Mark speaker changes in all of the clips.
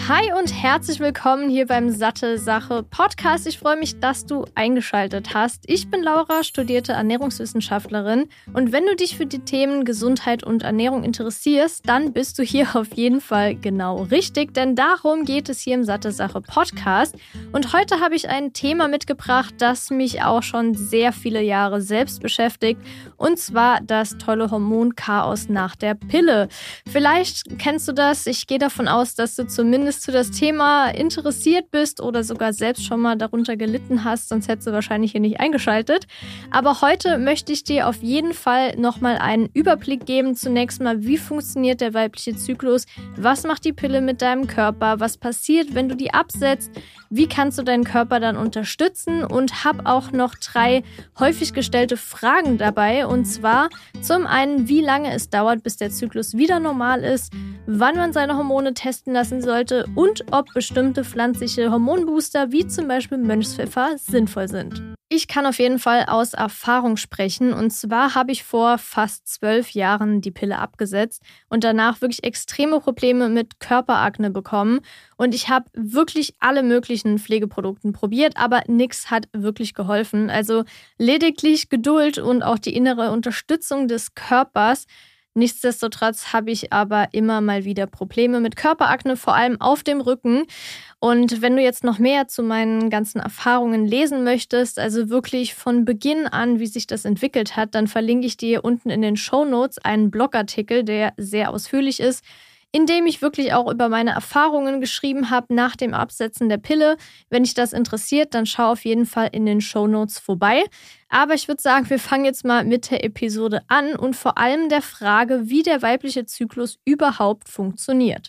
Speaker 1: Hi und herzlich willkommen hier beim Satte Sache Podcast. Ich freue mich, dass du eingeschaltet hast. Ich bin Laura, studierte Ernährungswissenschaftlerin. Und wenn du dich für die Themen Gesundheit und Ernährung interessierst, dann bist du hier auf jeden Fall genau richtig. Denn darum geht es hier im Satte Sache Podcast. Und heute habe ich ein Thema mitgebracht, das mich auch schon sehr viele Jahre selbst beschäftigt. Und zwar das tolle Hormonchaos nach der Pille. Vielleicht kennst du das. Ich gehe davon aus, dass du zumindest zu das Thema interessiert bist oder sogar selbst schon mal darunter gelitten hast, sonst hättest du wahrscheinlich hier nicht eingeschaltet. Aber heute möchte ich dir auf jeden Fall nochmal einen Überblick geben. Zunächst mal, wie funktioniert der weibliche Zyklus? Was macht die Pille mit deinem Körper? Was passiert, wenn du die absetzt? Wie kannst du deinen Körper dann unterstützen? Und habe auch noch 3 häufig gestellte Fragen dabei. Und zwar zum einen, wie lange es dauert, bis der Zyklus wieder normal ist, wann man seine Hormone testen lassen sollte und ob bestimmte pflanzliche Hormonbooster wie zum Beispiel Mönchspfeffer sinnvoll sind. Ich kann auf jeden Fall aus Erfahrung sprechen, und zwar habe ich vor fast 12 Jahren die Pille abgesetzt und danach wirklich extreme Probleme mit Körperakne bekommen, und ich habe wirklich alle möglichen Pflegeprodukte probiert, aber nichts hat wirklich geholfen. Also lediglich Geduld und auch die innere Unterstützung des Körpers. Nichtsdestotrotz habe ich aber immer mal wieder Probleme mit Körperakne, vor allem auf dem Rücken. Und wenn du jetzt noch mehr zu meinen ganzen Erfahrungen lesen möchtest, also wirklich von Beginn an, wie sich das entwickelt hat, dann verlinke ich dir unten in den Shownotes einen Blogartikel, der sehr ausführlich ist, in dem ich wirklich auch über meine Erfahrungen geschrieben habe nach dem Absetzen der Pille. Wenn dich das interessiert, dann schau auf jeden Fall in den Shownotes vorbei. Aber ich würde sagen, wir fangen jetzt mal mit der Episode an und vor allem der Frage, wie der weibliche Zyklus überhaupt funktioniert.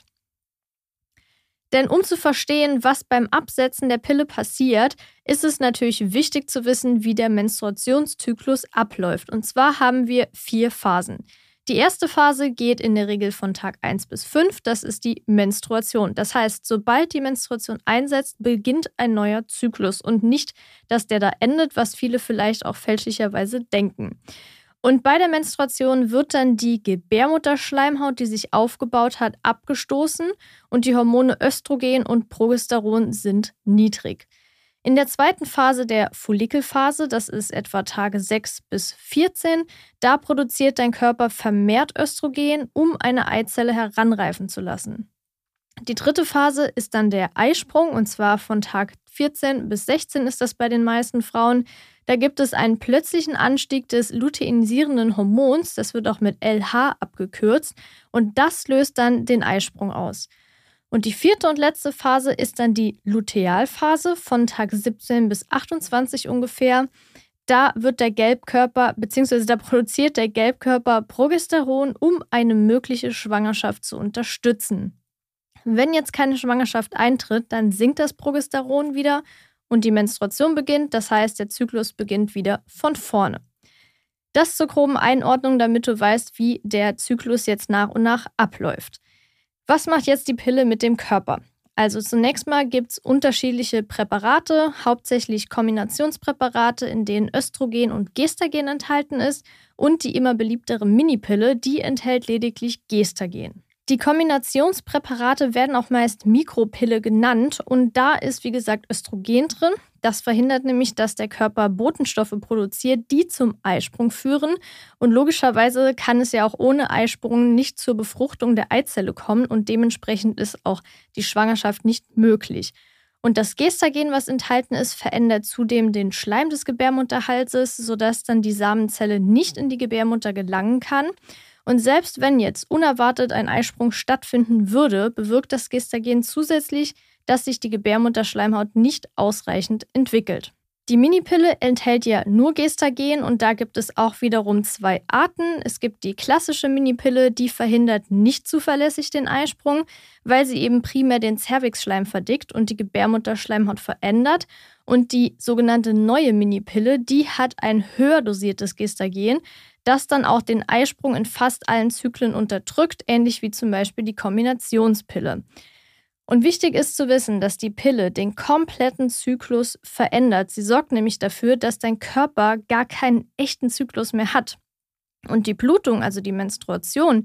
Speaker 1: Denn um zu verstehen, was beim Absetzen der Pille passiert, ist es natürlich wichtig zu wissen, wie der Menstruationszyklus abläuft. Und zwar haben wir 4 Phasen. Die erste Phase geht in der Regel von Tag 1 bis 5, das ist die Menstruation. Das heißt, sobald die Menstruation einsetzt, beginnt ein neuer Zyklus und nicht, dass der da endet, was viele vielleicht auch fälschlicherweise denken. Und bei der Menstruation wird dann die Gebärmutterschleimhaut, die sich aufgebaut hat, abgestoßen und die Hormone Östrogen und Progesteron sind niedrig. In der zweiten Phase, der Follikelphase, das ist etwa Tage 6 bis 14, da produziert dein Körper vermehrt Östrogen, um eine Eizelle heranreifen zu lassen. Die dritte Phase ist dann der Eisprung, und zwar von Tag 14 bis 16 ist das bei den meisten Frauen. Da gibt es einen plötzlichen Anstieg des luteinisierenden Hormons, das wird auch mit LH abgekürzt, und das löst dann den Eisprung aus. Und die 4. und letzte Phase ist dann die Lutealphase von Tag 17 bis 28 ungefähr. Da wird der Gelbkörper, beziehungsweise da produziert der Gelbkörper Progesteron, um eine mögliche Schwangerschaft zu unterstützen. Wenn jetzt keine Schwangerschaft eintritt, dann sinkt das Progesteron wieder und die Menstruation beginnt. Das heißt, der Zyklus beginnt wieder von vorne. Das zur groben Einordnung, damit du weißt, wie der Zyklus jetzt nach und nach abläuft. Was macht jetzt die Pille mit dem Körper? Also zunächst mal gibt es unterschiedliche Präparate, hauptsächlich Kombinationspräparate, in denen Östrogen und Gestagen enthalten ist, und die immer beliebtere Minipille, die enthält lediglich Gestagen. Die Kombinationspräparate werden auch meist Mikropille genannt, und da ist, wie gesagt, Östrogen drin. Das verhindert nämlich, dass der Körper Botenstoffe produziert, die zum Eisprung führen. Und logischerweise kann es ja auch ohne Eisprung nicht zur Befruchtung der Eizelle kommen, und dementsprechend ist auch die Schwangerschaft nicht möglich. Und das Gestagen, was enthalten ist, verändert zudem den Schleim des Gebärmutterhalses, sodass dann die Samenzelle nicht in die Gebärmutter gelangen kann. Und selbst wenn jetzt unerwartet ein Eisprung stattfinden würde, bewirkt das Gestagen zusätzlich, dass sich die Gebärmutterschleimhaut nicht ausreichend entwickelt. Die Minipille enthält ja nur Gestagen, und da gibt es auch wiederum 2 Arten. Es gibt die klassische Minipille, die verhindert nicht zuverlässig den Eisprung, weil sie eben primär den Zervixschleim verdickt und die Gebärmutterschleimhaut verändert. Und die sogenannte neue Minipille, die hat ein höher dosiertes Gestagen, das dann auch den Eisprung in fast allen Zyklen unterdrückt, ähnlich wie zum Beispiel die Kombinationspille. Und wichtig ist zu wissen, dass die Pille den kompletten Zyklus verändert. Sie sorgt nämlich dafür, dass dein Körper gar keinen echten Zyklus mehr hat. Und die Blutung, also die Menstruation,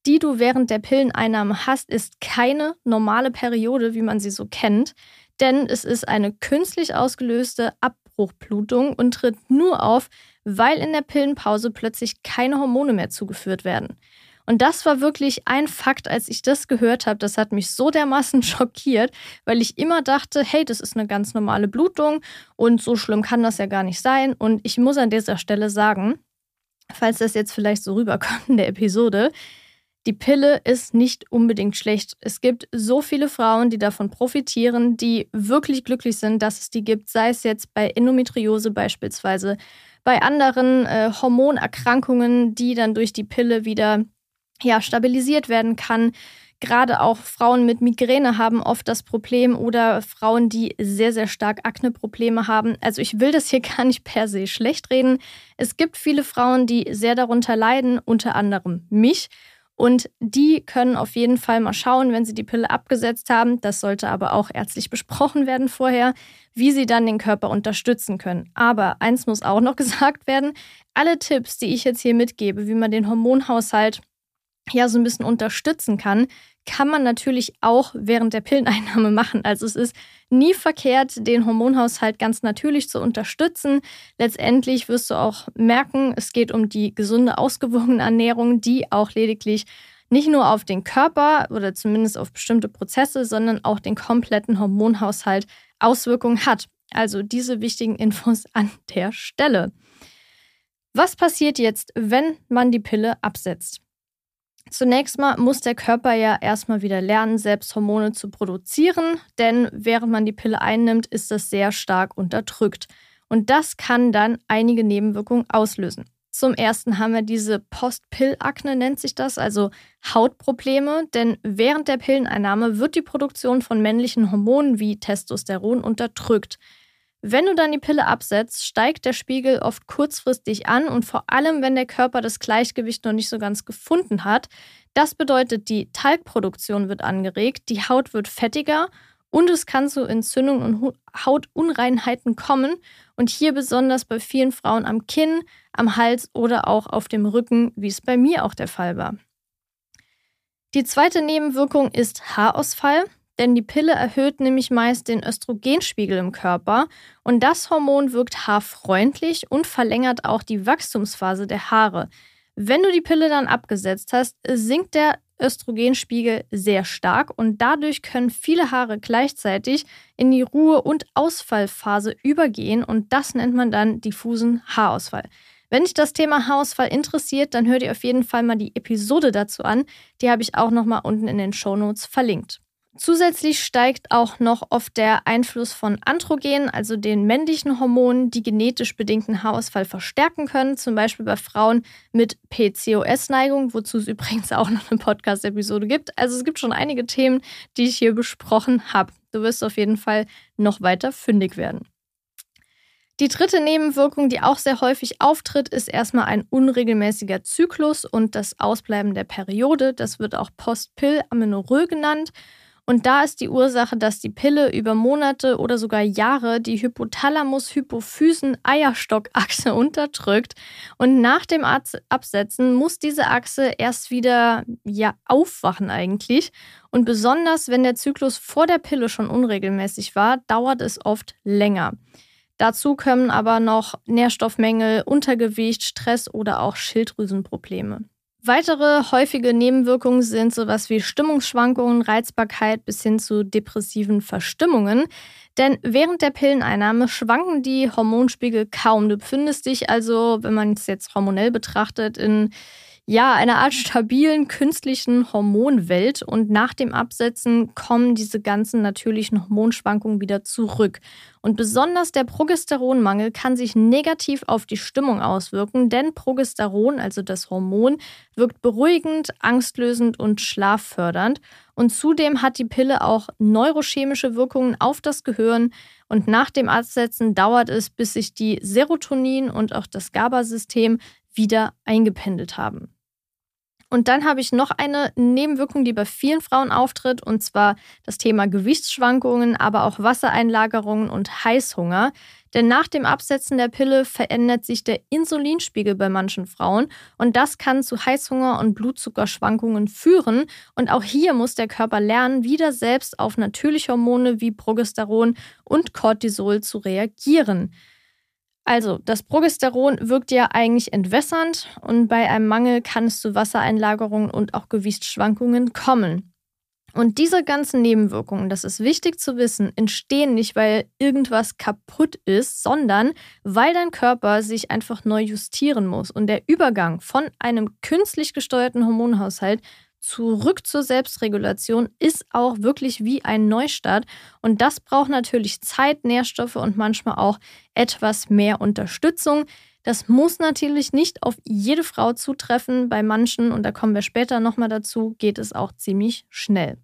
Speaker 1: die du während der Pilleneinnahme hast, ist keine normale Periode, wie man sie so kennt, denn es ist eine künstlich ausgelöste Abbruchblutung und tritt nur auf, weil in der Pillenpause plötzlich keine Hormone mehr zugeführt werden. Und das war wirklich ein Fakt, als ich das gehört habe. Das hat mich so dermaßen schockiert, weil ich immer dachte, hey, das ist eine ganz normale Blutung und so schlimm kann das ja gar nicht sein. Und ich muss an dieser Stelle sagen, falls das jetzt vielleicht so rüberkommt in der Episode, die Pille ist nicht unbedingt schlecht. Es gibt so viele Frauen, die davon profitieren, die wirklich glücklich sind, dass es die gibt, sei es jetzt bei Endometriose beispielsweise, bei anderen Hormonerkrankungen, die dann durch die Pille wieder stabilisiert werden kann. Gerade auch Frauen mit Migräne haben oft das Problem oder Frauen, die sehr, sehr stark Akne-Probleme haben. Also ich will das hier gar nicht per se schlecht reden. Es gibt viele Frauen, die sehr darunter leiden, unter anderem mich. Und die können auf jeden Fall mal schauen, wenn sie die Pille abgesetzt haben, das sollte aber auch ärztlich besprochen werden vorher, wie sie dann den Körper unterstützen können. Aber eins muss auch noch gesagt werden, alle Tipps, die ich jetzt hier mitgebe, wie man den Hormonhaushalt so ein bisschen unterstützen kann man natürlich auch während der Pilleneinnahme machen. Also es ist nie verkehrt, den Hormonhaushalt ganz natürlich zu unterstützen. Letztendlich wirst du auch merken, es geht um die gesunde, ausgewogene Ernährung, die auch lediglich nicht nur auf den Körper oder zumindest auf bestimmte Prozesse, sondern auch den kompletten Hormonhaushalt Auswirkungen hat. Also diese wichtigen Infos an der Stelle. Was passiert jetzt, wenn man die Pille absetzt? Zunächst mal muss der Körper ja erstmal wieder lernen, selbst Hormone zu produzieren, denn während man die Pille einnimmt, ist das sehr stark unterdrückt. Und das kann dann einige Nebenwirkungen auslösen. Zum ersten haben wir diese Post-Pill-Akne, nennt sich das, also Hautprobleme, denn während der Pilleneinnahme wird die Produktion von männlichen Hormonen wie Testosteron unterdrückt. Wenn du dann die Pille absetzt, steigt der Spiegel oft kurzfristig an und vor allem, wenn der Körper das Gleichgewicht noch nicht so ganz gefunden hat. Das bedeutet, die Talgproduktion wird angeregt, die Haut wird fettiger und es kann zu Entzündungen und Hautunreinheiten kommen und hier besonders bei vielen Frauen am Kinn, am Hals oder auch auf dem Rücken, wie es bei mir auch der Fall war. Die zweite Nebenwirkung ist Haarausfall. Denn die Pille erhöht nämlich meist den Östrogenspiegel im Körper und das Hormon wirkt haarfreundlich und verlängert auch die Wachstumsphase der Haare. Wenn du die Pille dann abgesetzt hast, sinkt der Östrogenspiegel sehr stark und dadurch können viele Haare gleichzeitig in die Ruhe- und Ausfallphase übergehen und das nennt man dann diffusen Haarausfall. Wenn dich das Thema Haarausfall interessiert, dann hör dir auf jeden Fall mal die Episode dazu an. Die habe ich auch nochmal unten in den Shownotes verlinkt. Zusätzlich steigt auch noch oft der Einfluss von Androgenen, also den männlichen Hormonen, die genetisch bedingten Haarausfall verstärken können, zum Beispiel bei Frauen mit PCOS-Neigung, wozu es übrigens auch noch eine Podcast-Episode gibt. Also es gibt schon einige Themen, die ich hier besprochen habe. Du wirst auf jeden Fall noch weiter fündig werden. Die dritte Nebenwirkung, die auch sehr häufig auftritt, ist erstmal ein unregelmäßiger Zyklus und das Ausbleiben der Periode. Das wird auch Post-Pill-Amenorrhoe genannt. Und da ist die Ursache, dass die Pille über Monate oder sogar Jahre die Hypothalamus-Hypophysen-Eierstockachse unterdrückt. Und nach dem Absetzen muss diese Achse erst wieder aufwachen eigentlich. Und besonders, wenn der Zyklus vor der Pille schon unregelmäßig war, dauert es oft länger. Dazu kommen aber noch Nährstoffmängel, Untergewicht, Stress oder auch Schilddrüsenprobleme. Weitere häufige Nebenwirkungen sind sowas wie Stimmungsschwankungen, Reizbarkeit bis hin zu depressiven Verstimmungen. Denn während der Pilleneinnahme schwanken die Hormonspiegel kaum. Du befindest dich also, wenn man es jetzt hormonell betrachtet, in einer Art stabilen künstlichen Hormonwelt. Und nach dem Absetzen kommen diese ganzen natürlichen Hormonschwankungen wieder zurück. Und besonders der Progesteronmangel kann sich negativ auf die Stimmung auswirken, denn Progesteron, also das Hormon, wirkt beruhigend, angstlösend und schlaffördernd. Und zudem hat die Pille auch neurochemische Wirkungen auf das Gehirn. Und nach dem Absetzen dauert es, bis sich die Serotonin und auch das GABA-System wieder eingependelt haben. Und dann habe ich noch eine Nebenwirkung, die bei vielen Frauen auftritt, und zwar das Thema Gewichtsschwankungen, aber auch Wassereinlagerungen und Heißhunger. Denn nach dem Absetzen der Pille verändert sich der Insulinspiegel bei manchen Frauen und das kann zu Heißhunger und Blutzuckerschwankungen führen. Und auch hier muss der Körper lernen, wieder selbst auf natürliche Hormone wie Progesteron und Cortisol zu reagieren. Also, das Progesteron wirkt ja eigentlich entwässernd und bei einem Mangel kann es zu Wassereinlagerungen und auch Gewichtsschwankungen kommen. Und diese ganzen Nebenwirkungen, das ist wichtig zu wissen, entstehen nicht, weil irgendwas kaputt ist, sondern weil dein Körper sich einfach neu justieren muss. Und der Übergang von einem künstlich gesteuerten Hormonhaushalt zurück zur Selbstregulation ist auch wirklich wie ein Neustart. Und das braucht natürlich Zeit, Nährstoffe und manchmal auch etwas mehr Unterstützung. Das muss natürlich nicht auf jede Frau zutreffen. Bei manchen, und da kommen wir später nochmal dazu, geht es auch ziemlich schnell.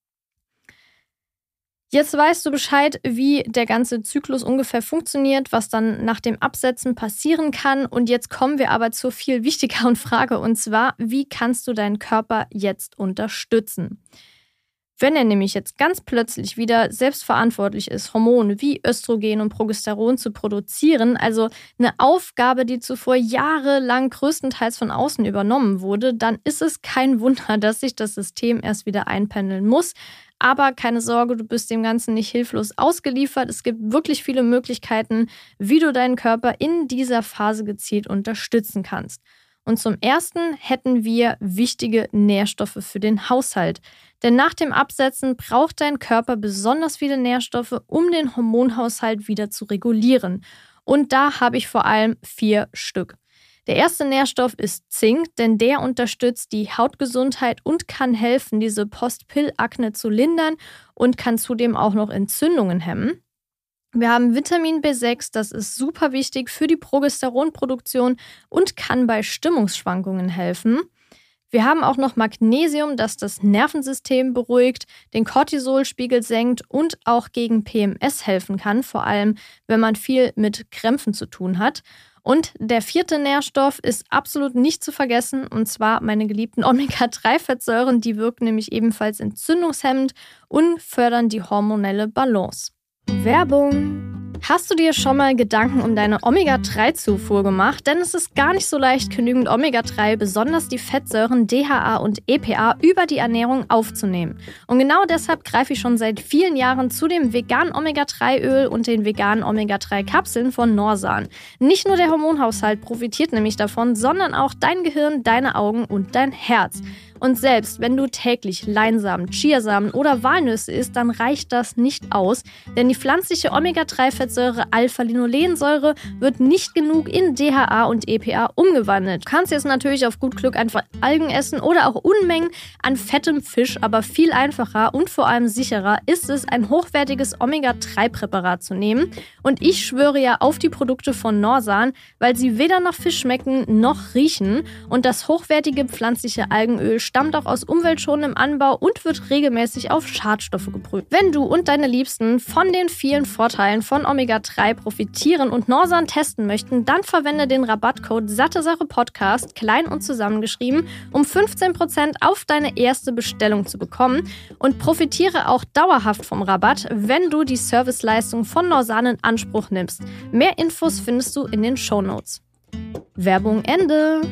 Speaker 1: Jetzt weißt du Bescheid, wie der ganze Zyklus ungefähr funktioniert, was dann nach dem Absetzen passieren kann. Und jetzt kommen wir aber zur viel wichtigeren Frage, und zwar, wie kannst du deinen Körper jetzt unterstützen? Wenn er nämlich jetzt ganz plötzlich wieder selbstverantwortlich ist, Hormone wie Östrogen und Progesteron zu produzieren, also eine Aufgabe, die zuvor jahrelang größtenteils von außen übernommen wurde, dann ist es kein Wunder, dass sich das System erst wieder einpendeln muss. Aber keine Sorge, du bist dem Ganzen nicht hilflos ausgeliefert. Es gibt wirklich viele Möglichkeiten, wie du deinen Körper in dieser Phase gezielt unterstützen kannst. Und zum Ersten hätten wir wichtige Nährstoffe für den Haushalt. Denn nach dem Absetzen braucht dein Körper besonders viele Nährstoffe, um den Hormonhaushalt wieder zu regulieren. Und da habe ich vor allem 4 Stück. Der erste Nährstoff ist Zink, denn der unterstützt die Hautgesundheit und kann helfen, diese Post-Pill-Akne zu lindern und kann zudem auch noch Entzündungen hemmen. Wir haben Vitamin B6, das ist super wichtig für die Progesteronproduktion und kann bei Stimmungsschwankungen helfen. Wir haben auch noch Magnesium, das das Nervensystem beruhigt, den Cortisolspiegel senkt und auch gegen PMS helfen kann, vor allem wenn man viel mit Krämpfen zu tun hat. Und der 4. Nährstoff ist absolut nicht zu vergessen, und zwar meine geliebten Omega-3-Fettsäuren. Die wirken nämlich ebenfalls entzündungshemmend und fördern die hormonelle Balance. Werbung! Hast du dir schon mal Gedanken um deine Omega-3-Zufuhr gemacht? Denn es ist gar nicht so leicht, genügend Omega-3, besonders die Fettsäuren DHA und EPA, über die Ernährung aufzunehmen. Und genau deshalb greife ich schon seit vielen Jahren zu dem veganen Omega-3-Öl und den veganen Omega-3-Kapseln von Norsan. Nicht nur der Hormonhaushalt profitiert nämlich davon, sondern auch dein Gehirn, deine Augen und dein Herz. Und selbst wenn du täglich Leinsamen, Chiasamen oder Walnüsse isst, dann reicht das nicht aus, denn die pflanzliche Omega-3-Fettsäure Alpha-Linolensäure wird nicht genug in DHA und EPA umgewandelt. Du kannst jetzt natürlich auf gut Glück einfach Algen essen oder auch Unmengen an fettem Fisch, aber viel einfacher und vor allem sicherer ist es, ein hochwertiges Omega-3-Präparat zu nehmen. Und ich schwöre ja auf die Produkte von Norsan, weil sie weder nach Fisch schmecken noch riechen, und das hochwertige pflanzliche Algenöl stammt auch aus umweltschonendem Anbau und wird regelmäßig auf Schadstoffe geprüft. Wenn du und deine Liebsten von den vielen Vorteilen von Omega-3 profitieren und Norsan testen möchten, dann verwende den Rabattcode SatteSache-Podcast, klein und zusammengeschrieben, um 15% auf deine erste Bestellung zu bekommen, und profitiere auch dauerhaft vom Rabatt, wenn du die Serviceleistung von Norsan in Anspruch nimmst. Mehr Infos findest du in den Shownotes. Werbung Ende!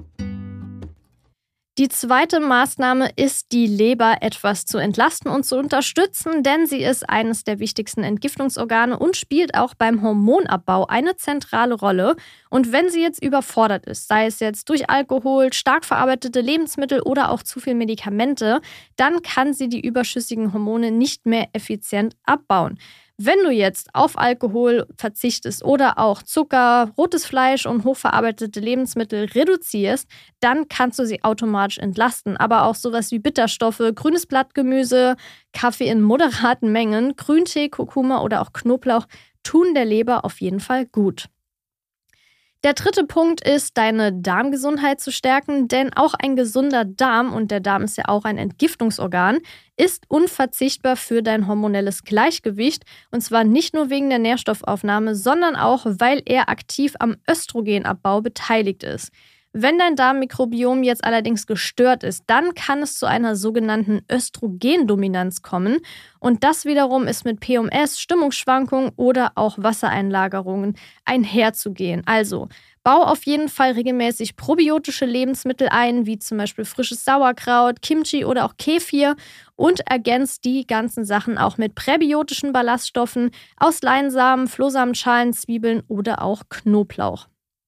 Speaker 1: Die zweite Maßnahme ist, die Leber etwas zu entlasten und zu unterstützen, denn sie ist eines der wichtigsten Entgiftungsorgane und spielt auch beim Hormonabbau eine zentrale Rolle. Und wenn sie jetzt überfordert ist, sei es jetzt durch Alkohol, stark verarbeitete Lebensmittel oder auch zu viel Medikamente, dann kann sie die überschüssigen Hormone nicht mehr effizient abbauen. Wenn du jetzt auf Alkohol verzichtest oder auch Zucker, rotes Fleisch und hochverarbeitete Lebensmittel reduzierst, dann kannst du sie automatisch entlasten. Aber auch sowas wie Bitterstoffe, grünes Blattgemüse, Kaffee in moderaten Mengen, Grüntee, Kurkuma oder auch Knoblauch tun der Leber auf jeden Fall gut. Der dritte Punkt ist, deine Darmgesundheit zu stärken, denn auch ein gesunder Darm, und der Darm ist ja auch ein Entgiftungsorgan, ist unverzichtbar für dein hormonelles Gleichgewicht, und zwar nicht nur wegen der Nährstoffaufnahme, sondern auch, weil er aktiv am Östrogenabbau beteiligt ist. Wenn dein Darmmikrobiom jetzt allerdings gestört ist, dann kann es zu einer sogenannten Östrogendominanz kommen. Und das wiederum ist mit PMS, Stimmungsschwankungen oder auch Wassereinlagerungen einherzugehen. Also bau auf jeden Fall regelmäßig probiotische Lebensmittel ein, wie zum Beispiel frisches Sauerkraut, Kimchi oder auch Kefir, und ergänzt die ganzen Sachen auch mit präbiotischen Ballaststoffen aus Leinsamen, Flohsamenschalen, Zwiebeln oder auch Knoblauch.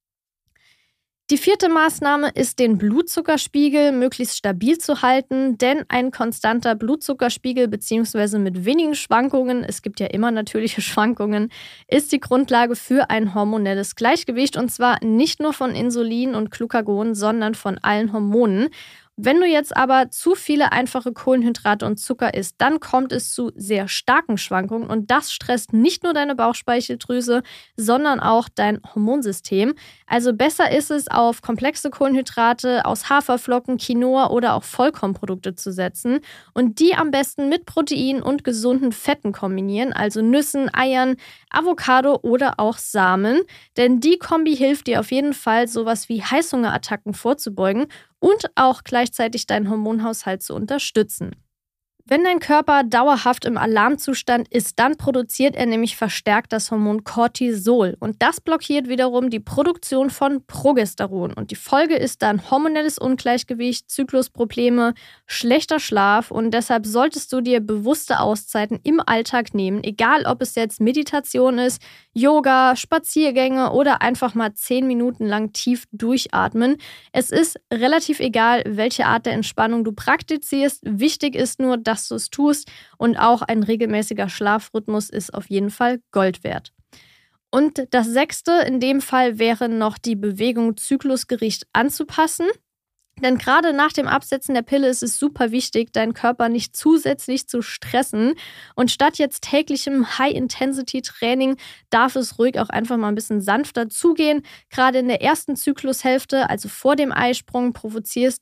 Speaker 1: Die 4. Maßnahme ist, den Blutzuckerspiegel möglichst stabil zu halten, denn ein konstanter Blutzuckerspiegel bzw. mit wenigen Schwankungen, es gibt ja immer natürliche Schwankungen, ist die Grundlage für ein hormonelles Gleichgewicht, und zwar nicht nur von Insulin und Glucagon, sondern von allen Hormonen. Wenn du jetzt aber zu viele einfache Kohlenhydrate und Zucker isst, dann kommt es zu sehr starken Schwankungen, und das stresst nicht nur deine Bauchspeicheldrüse, sondern auch dein Hormonsystem. Also besser ist es, auf komplexe Kohlenhydrate aus Haferflocken, Quinoa oder auch Vollkornprodukte zu setzen und die am besten mit Protein und gesunden Fetten kombinieren, also Nüssen, Eiern, Avocado oder auch Samen, denn die Kombi hilft dir auf jeden Fall, sowas wie Heißhungerattacken vorzubeugen und auch gleichzeitig deinen Hormonhaushalt zu unterstützen. Wenn dein Körper dauerhaft im Alarmzustand ist, dann produziert er nämlich verstärkt das Hormon Cortisol, und das blockiert wiederum die Produktion von Progesteron, und die Folge ist dann hormonelles Ungleichgewicht, Zyklusprobleme, schlechter Schlaf, und deshalb solltest du dir bewusste Auszeiten im Alltag nehmen, egal ob es jetzt Meditation ist, Yoga, Spaziergänge oder einfach mal 10 Minuten lang tief durchatmen. Es ist relativ egal, welche Art der Entspannung du praktizierst. Wichtig ist nur, dass du es tust, und auch ein regelmäßiger Schlafrhythmus ist auf jeden Fall Gold wert. Und das 6. in dem Fall wäre noch die Bewegung zyklusgerecht anzupassen. Denn gerade nach dem Absetzen der Pille ist es super wichtig, deinen Körper nicht zusätzlich zu stressen. Und statt jetzt täglichem High-Intensity-Training darf es ruhig auch einfach mal ein bisschen sanfter zugehen. Gerade in der ersten Zyklushälfte, also vor dem Eisprung, profitierst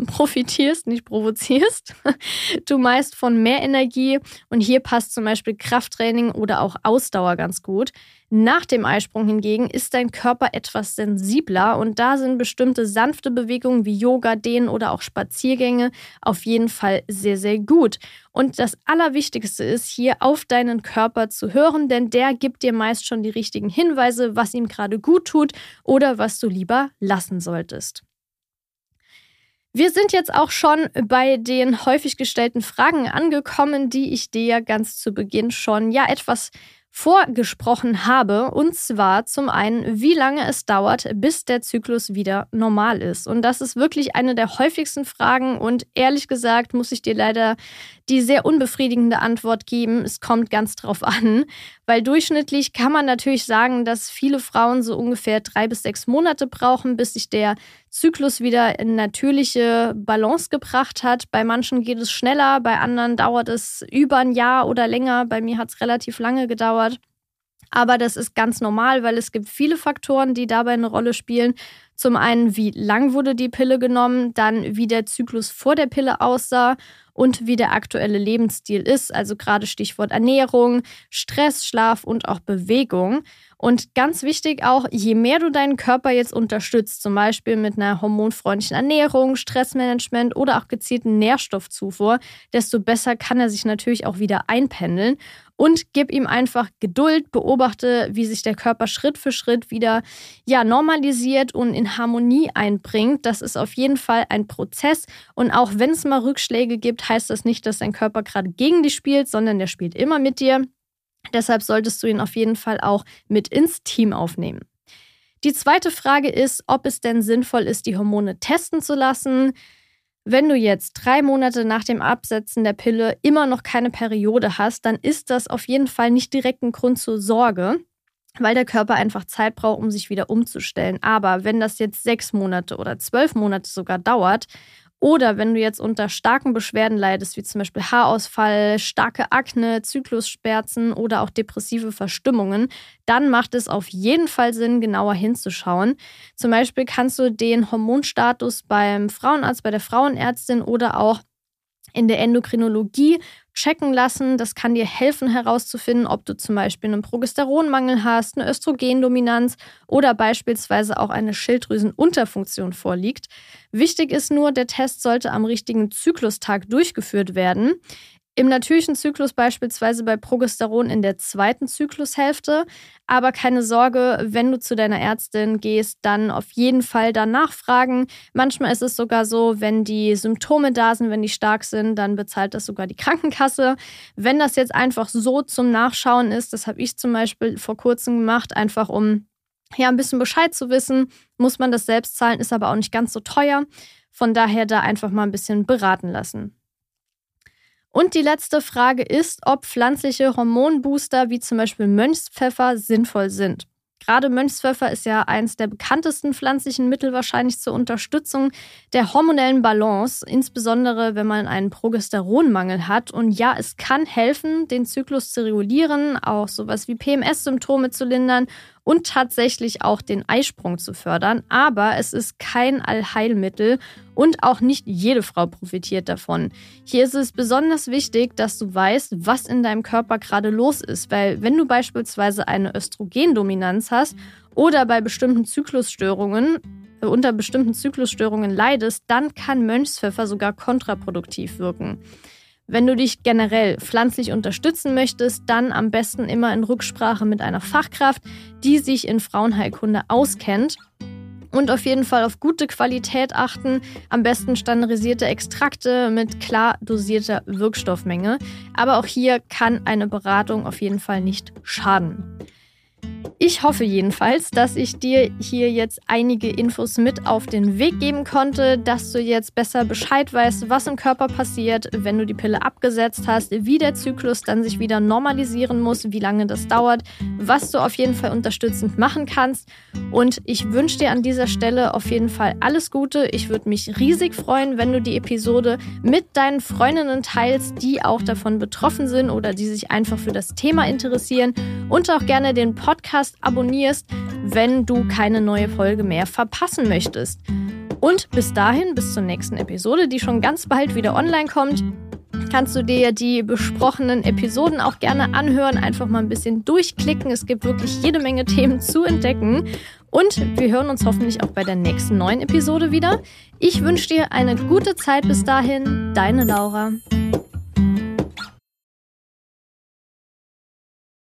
Speaker 1: du meist von mehr Energie. Und hier passt zum Beispiel Krafttraining oder auch Ausdauer ganz gut. Nach dem Eisprung hingegen ist dein Körper etwas sensibler, und da sind bestimmte sanfte Bewegungen wie Yoga, Dehnen oder auch Spaziergänge auf jeden Fall sehr, sehr gut. Und das Allerwichtigste ist, hier auf deinen Körper zu hören, denn der gibt dir meist schon die richtigen Hinweise, was ihm gerade gut tut oder was du lieber lassen solltest. Wir sind jetzt auch schon bei den häufig gestellten Fragen angekommen, die ich dir ganz zu Beginn schon etwas vorgesprochen habe. Und zwar zum einen, wie lange es dauert, bis der Zyklus wieder normal ist. Und das ist wirklich eine der häufigsten Fragen, und ehrlich gesagt muss ich dir leider die sehr unbefriedigende Antwort geben. Es kommt ganz drauf an, weil durchschnittlich kann man natürlich sagen, dass viele Frauen so ungefähr 3 bis 6 Monate brauchen, bis sich der Zyklus wieder in natürliche Balance gebracht hat. Bei manchen geht es schneller, bei anderen dauert es über ein Jahr oder länger. Bei mir hat es relativ lange gedauert. Aber das ist ganz normal, weil es gibt viele Faktoren, die dabei eine Rolle spielen. Zum einen, wie lang wurde die Pille genommen, dann wie der Zyklus vor der Pille aussah und wie der aktuelle Lebensstil ist. Also gerade Stichwort Ernährung, Stress, Schlaf und auch Bewegung. Und ganz wichtig auch, je mehr du deinen Körper jetzt unterstützt, zum Beispiel mit einer hormonfreundlichen Ernährung, Stressmanagement oder auch gezielten Nährstoffzufuhr, desto besser kann er sich natürlich auch wieder einpendeln. Und gib ihm einfach Geduld, beobachte, wie sich der Körper Schritt für Schritt wieder normalisiert und in Harmonie einbringt. Das ist auf jeden Fall ein Prozess. Und auch wenn es mal Rückschläge gibt, heißt das nicht, dass dein Körper gerade gegen dich spielt, sondern der spielt immer mit dir. Deshalb solltest du ihn auf jeden Fall auch mit ins Team aufnehmen. Die zweite Frage ist, ob es denn sinnvoll ist, die Hormone testen zu lassen. Wenn du jetzt 3 Monate nach dem Absetzen der Pille immer noch keine Periode hast, dann ist das auf jeden Fall nicht direkt ein Grund zur Sorge, weil der Körper einfach Zeit braucht, um sich wieder umzustellen. Aber wenn das jetzt 6 Monate oder 12 Monate sogar dauert, oder wenn du jetzt unter starken Beschwerden leidest, wie zum Beispiel Haarausfall, starke Akne, Zyklusschmerzen oder auch depressive Verstimmungen, dann macht es auf jeden Fall Sinn, genauer hinzuschauen. Zum Beispiel kannst du den Hormonstatus beim Frauenarzt, bei der Frauenärztin oder auch in der Endokrinologie checken lassen. Das kann dir helfen herauszufinden, ob du zum Beispiel einen Progesteronmangel hast, eine Östrogendominanz oder beispielsweise auch eine Schilddrüsenunterfunktion vorliegt. Wichtig ist nur, der Test sollte am richtigen Zyklustag durchgeführt werden. Im natürlichen Zyklus beispielsweise bei Progesteron in der 2. Zyklushälfte. Aber keine Sorge, wenn du zu deiner Ärztin gehst, dann auf jeden Fall danach fragen. Manchmal ist es sogar so, wenn die Symptome da sind, wenn die stark sind, dann bezahlt das sogar die Krankenkasse. Wenn das jetzt einfach so zum Nachschauen ist, das habe ich zum Beispiel vor kurzem gemacht, einfach um ein bisschen Bescheid zu wissen, muss man das selbst zahlen, ist aber auch nicht ganz so teuer. Von daher da einfach mal ein bisschen beraten lassen. Und die letzte Frage ist, ob pflanzliche Hormonbooster wie zum Beispiel Mönchspfeffer sinnvoll sind. Gerade Mönchspfeffer ist ja eines der bekanntesten pflanzlichen Mittel wahrscheinlich zur Unterstützung der hormonellen Balance, insbesondere wenn man einen Progesteronmangel hat. Und ja, es kann helfen, den Zyklus zu regulieren, auch sowas wie PMS-Symptome zu lindern und tatsächlich auch den Eisprung zu fördern. Aber es ist kein Allheilmittel und auch nicht jede Frau profitiert davon. Hier ist es besonders wichtig, dass du weißt, was in deinem Körper gerade los ist. Weil wenn du beispielsweise eine Östrogendominanz hast oder bei bestimmten Zyklusstörungen, unter bestimmten Zyklusstörungen leidest, dann kann Mönchspfeffer sogar kontraproduktiv wirken. Wenn du dich generell pflanzlich unterstützen möchtest, dann am besten immer in Rücksprache mit einer Fachkraft, die sich in Frauenheilkunde auskennt. Und auf jeden Fall auf gute Qualität achten, am besten standardisierte Extrakte mit klar dosierter Wirkstoffmenge. Aber auch hier kann eine Beratung auf jeden Fall nicht schaden. Ich hoffe jedenfalls, dass ich dir hier jetzt einige Infos mit auf den Weg geben konnte, dass du jetzt besser Bescheid weißt, was im Körper passiert, wenn du die Pille abgesetzt hast, wie der Zyklus dann sich wieder normalisieren muss, wie lange das dauert, was du auf jeden Fall unterstützend machen kannst. Und ich wünsche dir an dieser Stelle auf jeden Fall alles Gute. Ich würde mich riesig freuen, wenn du die Episode mit deinen Freundinnen teilst, die auch davon betroffen sind oder die sich einfach für das Thema interessieren, und auch gerne den Podcast abonnierst, wenn du keine neue Folge mehr verpassen möchtest. Und bis dahin, bis zur nächsten Episode, die schon ganz bald wieder online kommt, kannst du dir die besprochenen Episoden auch gerne anhören, einfach mal ein bisschen durchklicken. Es gibt wirklich jede Menge Themen zu entdecken. Und wir hören uns hoffentlich auch bei der nächsten neuen Episode wieder. Ich wünsche dir eine gute Zeit bis dahin. Deine Laura.